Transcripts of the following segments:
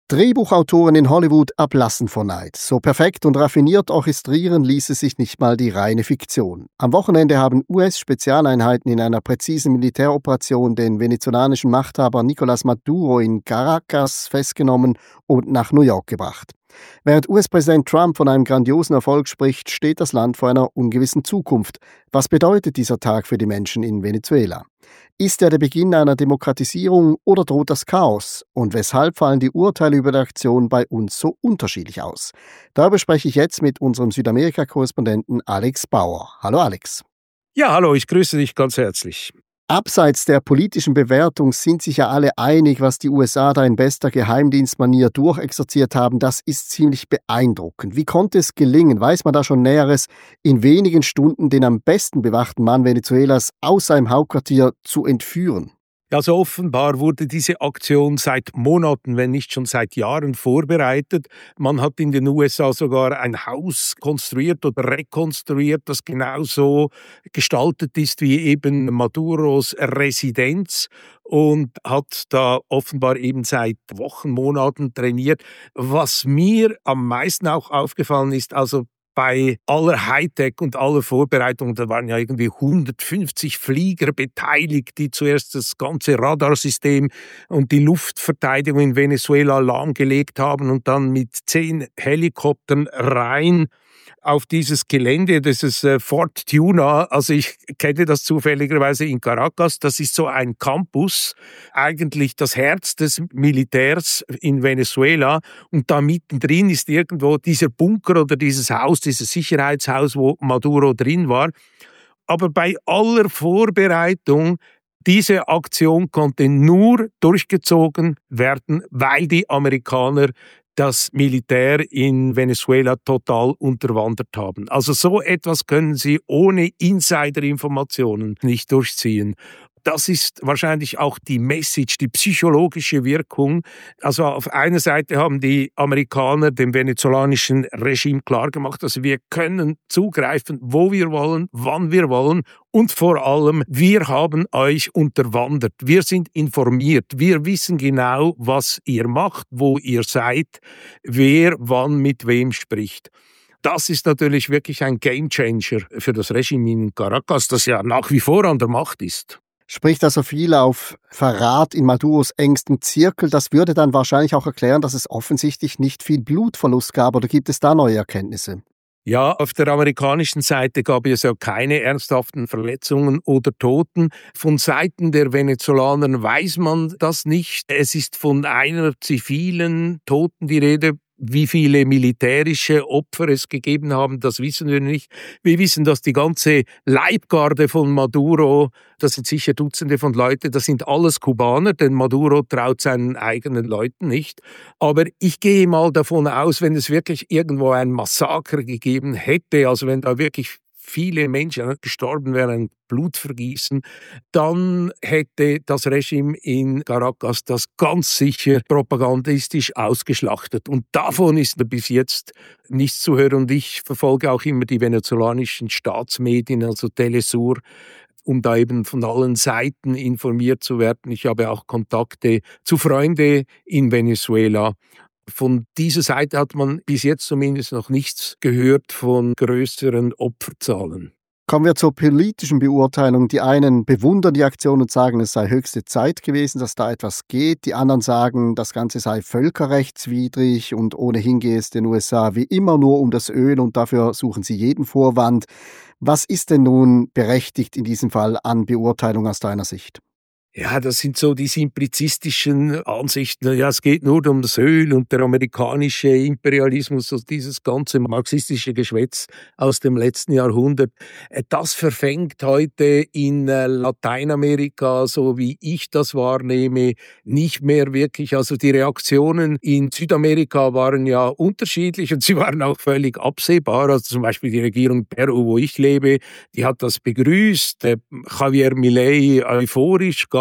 Drehbuchautoren in Hollywood ablassen vor Neid. So perfekt und raffiniert orchestrieren ließe sich nicht mal die reine Fiktion. Am Wochenende haben US-Spezialeinheiten in einer präzisen Militäroperation den venezolanischen Machthaber Nicolás Maduro in Caracas festgenommen und nach New York gebracht. Während US-Präsident Trump von einem grandiosen Erfolg spricht, steht das Land vor einer ungewissen Zukunft. Was bedeutet dieser Tag für die Menschen in Venezuela? Ist er der Beginn einer Demokratisierung oder droht das Chaos? Und weshalb fallen die Urteile über die Aktion bei uns so unterschiedlich aus? Darüber spreche ich jetzt mit unserem Südamerika-Korrespondenten Alex Bauer. Hallo Alex. Ja, hallo, ich grüße dich ganz herzlich. Abseits der politischen Bewertung sind sich ja alle einig, was die USA da in bester Geheimdienstmanier durchexerziert haben. Das ist ziemlich beeindruckend. Wie konnte es gelingen, weiß man da schon Näheres, in wenigen Stunden den am besten bewachten Mann Venezuelas aus seinem Hauptquartier zu entführen? Also offenbar wurde diese Aktion seit Monaten, wenn nicht schon seit Jahren vorbereitet. Man hat in den USA sogar ein Haus konstruiert oder rekonstruiert, das genauso gestaltet ist wie eben Maduros Residenz und hat da offenbar eben seit Wochen, Monaten trainiert. Was mir am meisten auch aufgefallen ist, also bei aller Hightech und aller Vorbereitung, da waren ja irgendwie 150 Flieger beteiligt, die zuerst das ganze Radarsystem und die Luftverteidigung in Venezuela lahmgelegt haben und dann mit 10 Helikoptern rein auf dieses Gelände, das ist Fort Tuna, also ich kenne das zufälligerweise in Caracas, das ist so ein Campus, eigentlich das Herz des Militärs in Venezuela und da mittendrin ist irgendwo dieser Bunker oder dieses Haus, dieses Sicherheitshaus, wo Maduro drin war. Aber bei aller Vorbereitung, diese Aktion konnte nur durchgezogen werden, weil die Amerikaner das Militär in Venezuela total unterwandert haben. Also so etwas können sie ohne Insiderinformationen nicht durchziehen. Das ist wahrscheinlich auch die Message, die psychologische Wirkung. Also auf einer Seite haben die Amerikaner dem venezolanischen Regime klargemacht, dass wir können zugreifen, wo wir wollen, wann wir wollen und vor allem, wir haben euch unterwandert. Wir sind informiert. Wir wissen genau, was ihr macht, wo ihr seid, wer wann mit wem spricht. Das ist natürlich wirklich ein Gamechanger für das Regime in Caracas, das ja nach wie vor an der Macht ist. Spricht also viel auf Verrat in Maduros engstem Zirkel. Das würde dann wahrscheinlich auch erklären, dass es offensichtlich nicht viel Blutverlust gab. Oder gibt es da neue Erkenntnisse? Ja, auf der amerikanischen Seite gab es ja keine ernsthaften Verletzungen oder Toten. Von Seiten der Venezolaner weiß man das nicht. Es ist von einer zivilen Toten die Rede. Wie viele militärische Opfer es gegeben haben, das wissen wir nicht. Wir wissen, dass die ganze Leibgarde von Maduro, das sind sicher Dutzende von Leuten, das sind alles Kubaner, denn Maduro traut seinen eigenen Leuten nicht. Aber ich gehe mal davon aus, wenn es wirklich irgendwo ein Massaker gegeben hätte, also wenn da wirklich viele Menschen gestorben wären, ein Blutvergießen, dann hätte das Regime in Caracas das ganz sicher propagandistisch ausgeschlachtet. Und davon ist bis jetzt nichts zu hören. Und ich verfolge auch immer die venezolanischen Staatsmedien, also Telesur, um da eben von allen Seiten informiert zu werden. Ich habe auch Kontakte zu Freunden in Venezuela. Von dieser Seite hat man bis jetzt zumindest noch nichts gehört von größeren Opferzahlen. Kommen wir zur politischen Beurteilung. Die einen bewundern die Aktion und sagen, es sei höchste Zeit gewesen, dass da etwas geht. Die anderen sagen, das Ganze sei völkerrechtswidrig und ohnehin gehe es den USA wie immer nur um das Öl und dafür suchen sie jeden Vorwand. Was ist denn nun berechtigt in diesem Fall an Beurteilung aus deiner Sicht? Ja, das sind so die simplizistischen Ansichten. Ja, es geht nur um das Öl und der amerikanische Imperialismus, also dieses ganze marxistische Geschwätz aus dem letzten Jahrhundert. Das verfängt heute in Lateinamerika, so wie ich das wahrnehme, nicht mehr wirklich. Also die Reaktionen in Südamerika waren ja unterschiedlich und sie waren auch völlig absehbar. Also zum Beispiel die Regierung Peru, wo ich lebe, die hat das begrüßt. Javier Milei euphorisch, gar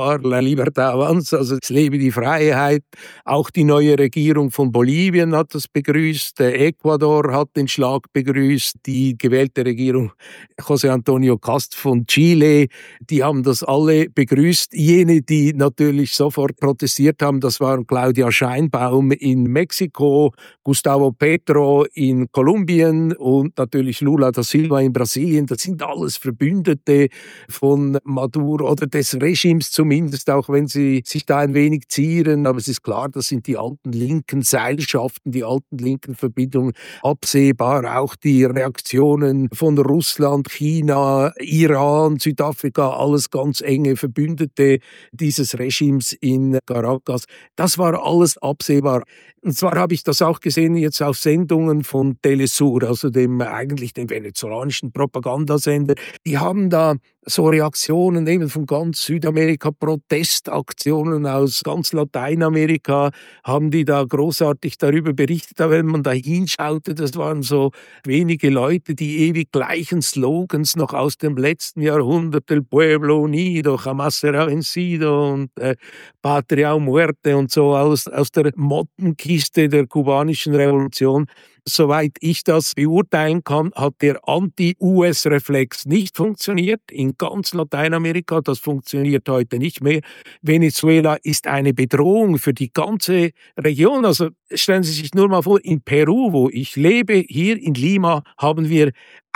Viva la Libertad Avanza, also es lebe die Freiheit. Auch die neue Regierung von Bolivien hat das begrüßt, Ecuador hat den Schlag begrüßt, die gewählte Regierung José Antonio Cast von Chile, die haben das alle begrüßt. Jene, die natürlich sofort protestiert haben, das waren Claudia Sheinbaum in Mexiko, Gustavo Petro in Kolumbien und natürlich Lula da Silva in Brasilien. Das sind alles Verbündete von Maduro oder des Regimes zumindest, auch wenn sie sich da ein wenig zieren. Aber es ist klar, das sind die alten linken Seilschaften, die alten linken Verbindungen. Absehbar auch die Reaktionen von Russland, China, Iran, Südafrika, alles ganz enge Verbündete dieses Regimes in Caracas. Das war alles absehbar. Und zwar habe ich das auch gesehen jetzt auf Sendungen von Telesur, also dem venezolanischen Propagandasender. Die haben da so Reaktionen eben von ganz Südamerika, Protestaktionen aus ganz Lateinamerika, haben die da großartig darüber berichtet. Aber wenn man da hinschaute, das waren so wenige Leute, die ewig gleichen Slogans noch aus dem letzten Jahrhundert, El Pueblo Unido, Jamás será vencido und Patria o Muerte und so aus der Mottenkiste der kubanischen Revolution. Soweit ich das beurteilen kann, hat der Anti-US-Reflex nicht funktioniert in ganz Lateinamerika. Das funktioniert heute nicht mehr. Venezuela ist eine Bedrohung für die ganze Region. Also stellen Sie sich nur mal vor, in Peru, wo ich lebe, hier in Lima, haben wir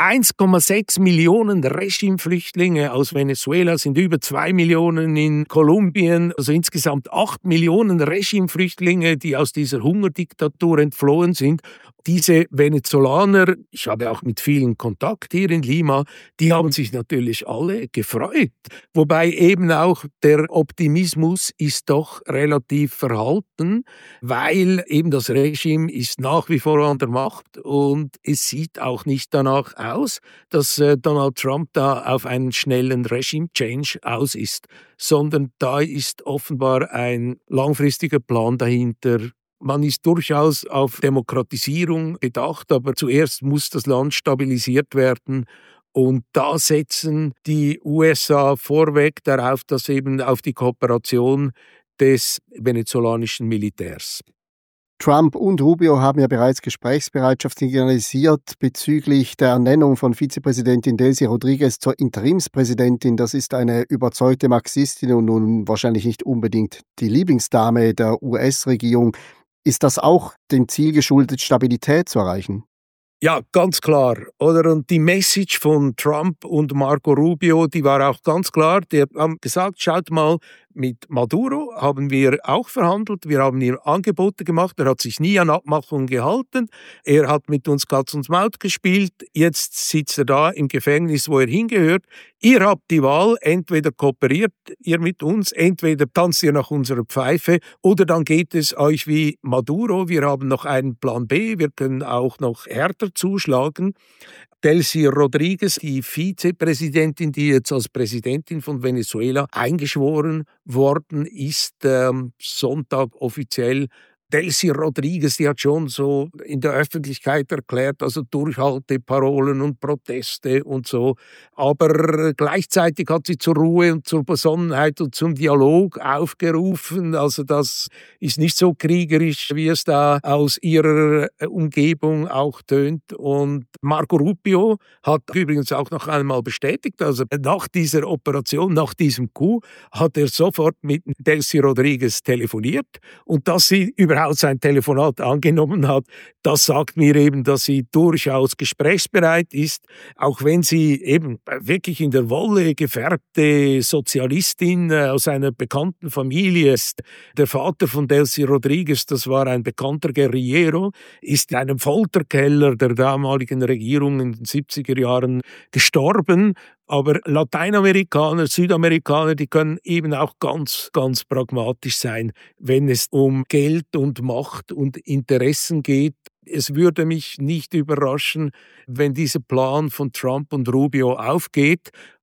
1,6 Millionen Regimeflüchtlinge aus Venezuela, sind über 2 Millionen in Kolumbien, also insgesamt 8 Millionen Regimeflüchtlinge, die aus dieser Hungerdiktatur entflohen sind. Diese Venezolaner, ich habe auch mit vielen Kontakt hier in Lima, die haben sich natürlich alle gefreut. Wobei eben auch der Optimismus ist doch relativ verhalten, weil eben das Regime ist nach wie vor an der Macht und es sieht auch nicht danach aus, dass Donald Trump da auf einen schnellen Regime-Change aus ist, sondern da ist offenbar ein langfristiger Plan dahinter. Man ist durchaus auf Demokratisierung bedacht, aber zuerst muss das Land stabilisiert werden. Und da setzen die USA vorweg darauf, dass eben auf die Kooperation des venezolanischen Militärs. Trump und Rubio haben ja bereits Gesprächsbereitschaft signalisiert bezüglich der Ernennung von Vizepräsidentin Delcy Rodriguez zur Interimspräsidentin. Das ist eine überzeugte Marxistin und nun wahrscheinlich nicht unbedingt die Lieblingsdame der US-Regierung. Ist das auch dem Ziel geschuldet, Stabilität zu erreichen? Ja, ganz klar, oder? Und die Message von Trump und Marco Rubio, die war auch ganz klar. Die haben gesagt, schaut mal, mit Maduro haben wir auch verhandelt, wir haben ihm Angebote gemacht, er hat sich nie an Abmachungen gehalten, er hat mit uns Katz und Maus gespielt, jetzt sitzt er da im Gefängnis, wo er hingehört. Ihr habt die Wahl, entweder kooperiert ihr mit uns, entweder tanzt ihr nach unserer Pfeife oder dann geht es euch wie Maduro, wir haben noch einen Plan B, wir können auch noch härter zuschlagen. Delcy Rodriguez, die Vizepräsidentin, die jetzt als Präsidentin von Venezuela eingeschworen worden ist, Sonntag offiziell. Delcy Rodriguez, die hat schon so in der Öffentlichkeit erklärt, also Durchhalteparolen und Proteste und so. Aber gleichzeitig hat sie zur Ruhe und zur Besonnenheit und zum Dialog aufgerufen. Also das ist nicht so kriegerisch, wie es da aus ihrer Umgebung auch tönt. Und Marco Rubio hat übrigens auch noch einmal bestätigt, also nach dieser Operation, nach diesem Coup, hat er sofort mit Delcy Rodriguez telefoniert und dass sie überhaupt sein Telefonat angenommen hat, das sagt mir eben, dass sie durchaus gesprächsbereit ist, auch wenn sie eben wirklich in der Wolle gefärbte Sozialistin aus einer bekannten Familie ist. Der Vater von Delcy Rodriguez, das war ein bekannter Guerillero, ist in einem Folterkeller der damaligen Regierung in den 70er Jahren gestorben. Aber Lateinamerikaner, Südamerikaner, die können eben auch ganz, ganz pragmatisch sein, wenn es um Geld und Macht und Interessen geht. Es würde mich nicht überraschen, wenn dieser Plan von Trump und Rubio aufgeht.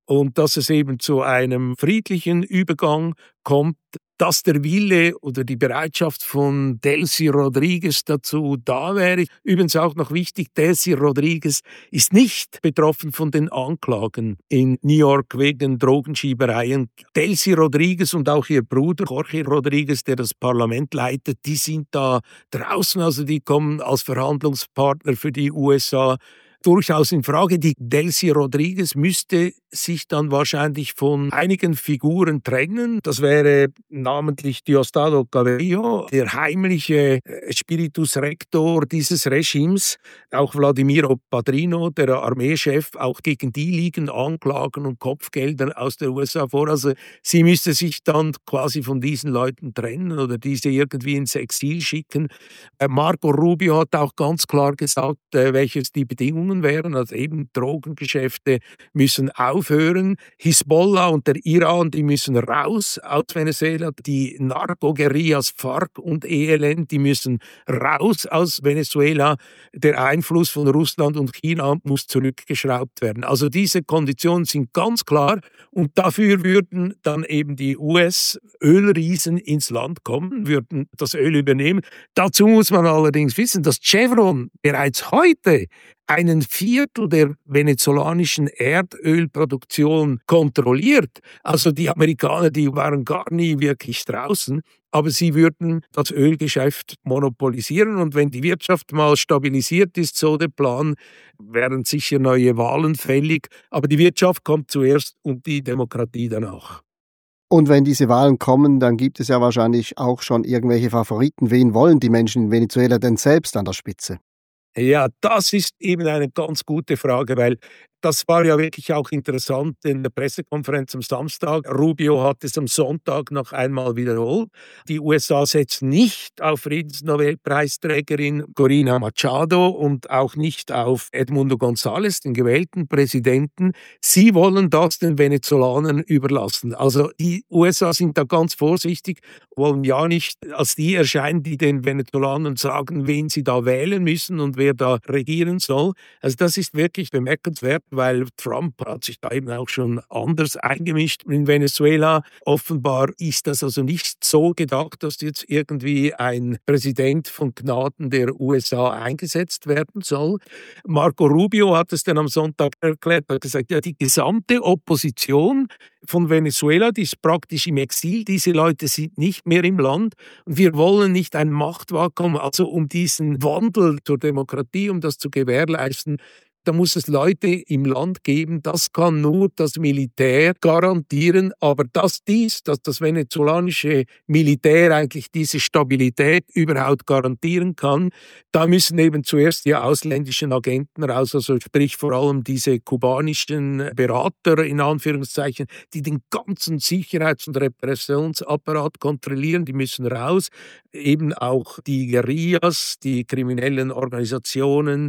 und dass es eben zu einem friedlichen Übergang kommt, dass der Wille oder die Bereitschaft von Delcy Rodriguez dazu da wäre. Übrigens auch noch wichtig, Delcy Rodriguez ist nicht betroffen von den Anklagen in New York wegen Drogenschiebereien. Delcy Rodriguez und auch ihr Bruder Jorge Rodriguez, der das Parlament leitet, die sind da draußen, also die kommen als Verhandlungspartner für die USA durchaus in Frage. Die Delcy Rodriguez müsste sich dann wahrscheinlich von einigen Figuren trennen. Das wäre namentlich Diosdado Cabello, der heimliche Spiritus Rector dieses Regimes, auch Vladimiro Padrino, der Armeechef, auch gegen die liegen Anklagen und Kopfgelder aus der USA vor. Also sie müsste sich dann quasi von diesen Leuten trennen oder diese irgendwie ins Exil schicken. Marco Rubio hat auch ganz klar gesagt, welches die Bedingungen wären, also eben Drogengeschäfte müssen aufhören, Hisbollah und der Iran, die müssen raus aus Venezuela, die Narco-Guerillas FARC und ELN, die müssen raus aus Venezuela, der Einfluss von Russland und China muss zurückgeschraubt werden. Also diese Konditionen sind ganz klar und dafür würden dann eben die US-Ölriesen ins Land kommen, würden das Öl übernehmen. Dazu muss man allerdings wissen, dass Chevron bereits heute einen Viertel der venezolanischen Erdölproduktion kontrolliert. Also die Amerikaner, die waren gar nie wirklich draußen, aber sie würden das Ölgeschäft monopolisieren und wenn die Wirtschaft mal stabilisiert ist, so der Plan, wären sicher neue Wahlen fällig, aber die Wirtschaft kommt zuerst und die Demokratie danach. Und wenn diese Wahlen kommen, dann gibt es ja wahrscheinlich auch schon irgendwelche Favoriten. Wen wollen die Menschen in Venezuela denn selbst an der Spitze? Ja, das ist eben eine ganz gute Frage, weil das war ja wirklich auch interessant in der Pressekonferenz am Samstag. Rubio hat es am Sonntag noch einmal wiederholt. Die USA setzen nicht auf Friedensnobelpreisträgerin Corina Machado und auch nicht auf Edmundo González, den gewählten Präsidenten. Sie wollen das den Venezolanern überlassen. Also die USA sind da ganz vorsichtig, wollen ja nicht als die erscheinen, die den Venezolanern sagen, wen sie da wählen müssen und wer da regieren soll. Also das ist wirklich bemerkenswert, weil Trump hat sich da eben auch schon anders eingemischt in Venezuela. Offenbar ist das also nicht so gedacht, dass jetzt irgendwie ein Präsident von Gnaden der USA eingesetzt werden soll. Marco Rubio hat es dann am Sonntag erklärt, hat gesagt, ja, die gesamte Opposition von Venezuela, die ist praktisch im Exil. Diese Leute sind nicht mehr im Land und wir wollen nicht ein Machtvakuum, also um diesen Wandel zur Demokratie, um das zu gewährleisten, da muss es Leute im Land geben, das kann nur das Militär garantieren, aber dass das venezolanische Militär eigentlich diese Stabilität überhaupt garantieren kann, da müssen eben zuerst die ausländischen Agenten raus, also sprich vor allem diese kubanischen Berater in Anführungszeichen, die den ganzen Sicherheits- und Repressionsapparat kontrollieren, die müssen raus, eben auch die Guerillas, die kriminellen Organisationen,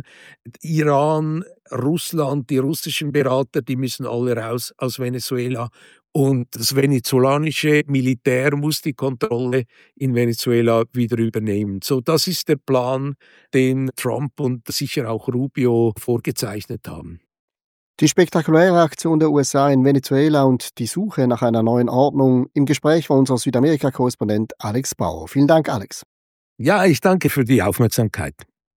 Iran, Russland, die russischen Berater, die müssen alle raus aus Venezuela. Und das venezolanische Militär muss die Kontrolle in Venezuela wieder übernehmen. So, das ist der Plan, den Trump und sicher auch Rubio vorgezeichnet haben. Die spektakuläre Aktion der USA in Venezuela und die Suche nach einer neuen Ordnung. Im Gespräch war unser Südamerika-Korrespondent Alex Bauer. Vielen Dank, Alex. Ja, ich danke für die Aufmerksamkeit.